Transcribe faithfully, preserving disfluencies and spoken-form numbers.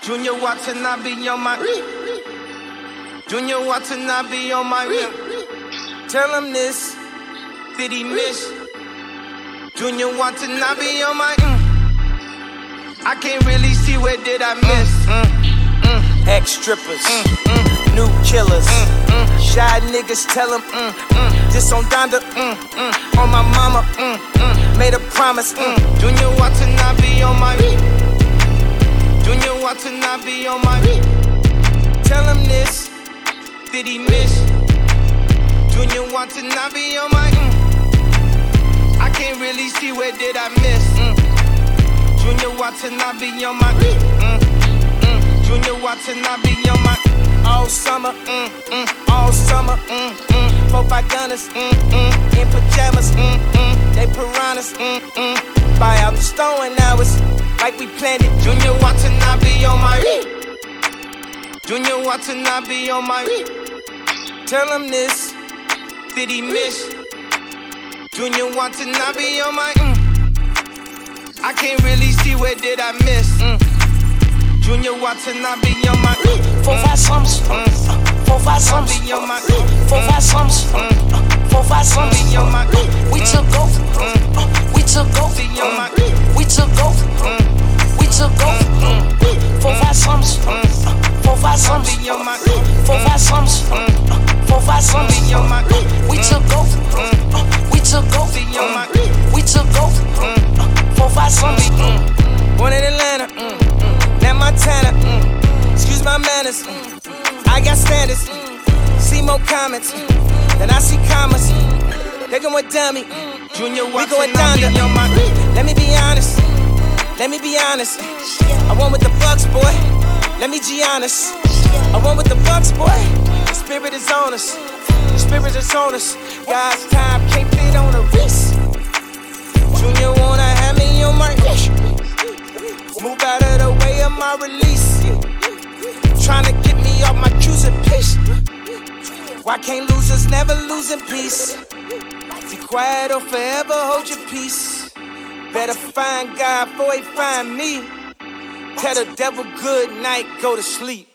Junior Watanabe on my Junior Watanabe on my Tell him this, did he miss? Junior Watanabe on my mm. I can't really see where did I miss. mm, mm, mm. Ex-strippers, mm, mm. new killers, mm, mm. shy niggas tell him mm, mm. This on Donda, mm, mm. on my mama, mm, mm. made a promise. mm. Junior Watanabe on my Junior Watanabe on my Tell him this, did he miss? Junior Watanabe on my mm. I can't really see where did I miss. mm. Junior Watanabe on my mm, mm. Junior Watanabe on my all summer, mm, mm. all summer, mm, mm. Four five gunners, mm, mm. in pajamas, mm, mm. they piranhas, mm, mm. buy out the store and now it's like we planned it. Junior Watanabe on my Junior Watanabe on my Tell him this, did he miss? Junior Watanabe on my mm. I can't really see where did I miss. mm. Junior Watanabe on my Four five sums, four five sums, on my four five sums, four five sums. on my We took over, we took over, on my we took over, we took over. Four five sums, four five sums, on my four five sums, four five sums. on my We took over, we took over, on my we took over. Four five sums. Born in Atlanta, mm, mm. now Montana, mm. excuse my manners, mm. I got standards, mm. see more comments, mm. then I see commas, mm. they going dummy, mm. Junior we going down to my Let me be honest, let me be honest, I went with the Bucks, boy, let me be honest, I went with the Bucks, boy, the spirit is on us, the spirit is on us, God's time can't fit on a wrist. Junior wanna have me on my ish. Move out of the way of my release. Tryna get me off my cues and piss. Why can't losers never lose in peace? Be quiet or forever hold your peace. Better find God before he find me. Tell the devil good night, go to sleep.